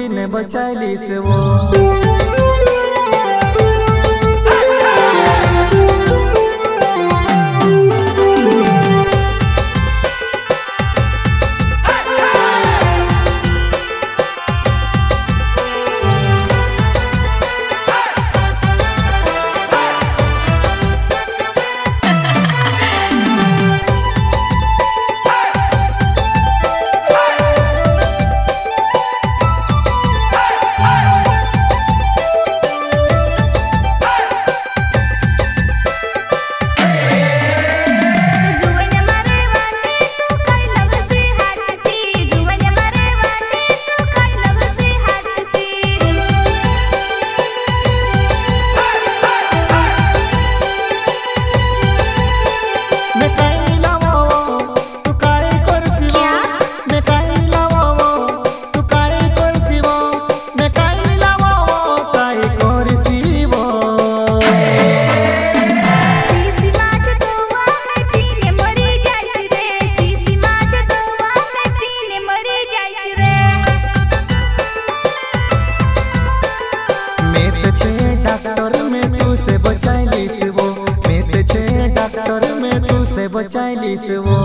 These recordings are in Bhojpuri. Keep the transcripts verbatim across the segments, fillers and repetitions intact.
दिन बचाइलिस वो। डॉक्टर में तू से बचाइलिस वो, मैं ते छे डॉक्टर में तू से बचाइलिस वो।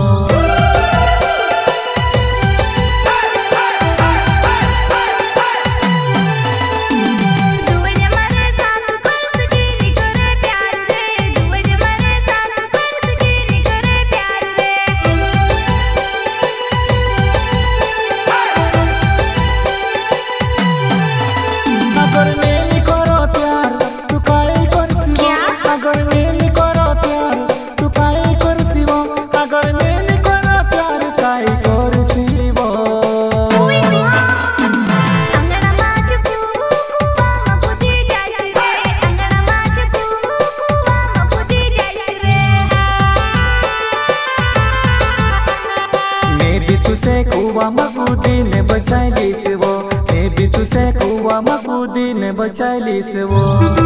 तुसे कुआ मकूदी ने बचाइलिस वो, मैं भी तुसे कुआ मकूदी ने बचाइलिस वो।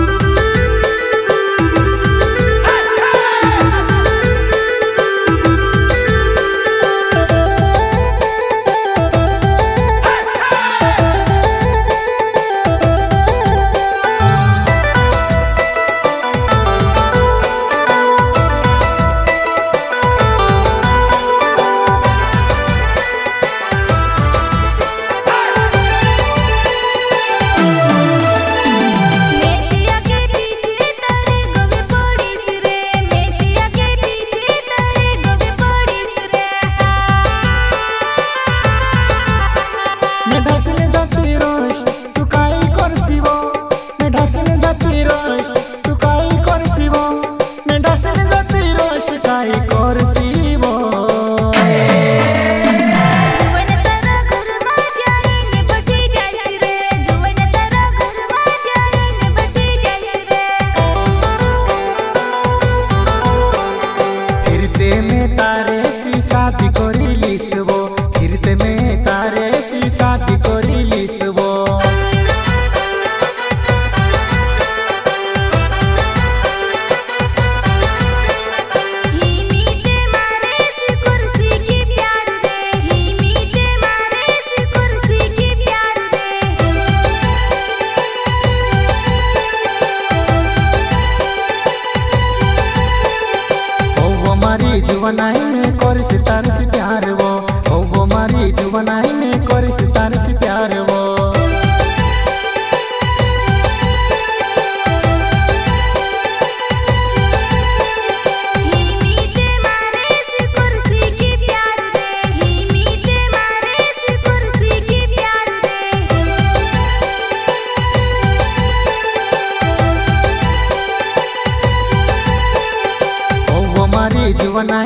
तारे सी शादी करिलिस वो, कीर्ति में तारे सी शादी करिलिस वो। जुवनाई में करिस तार से प्यार वो, ओ वो मारी जुवनाई में करिस तार से प्यार वो। जुवनाई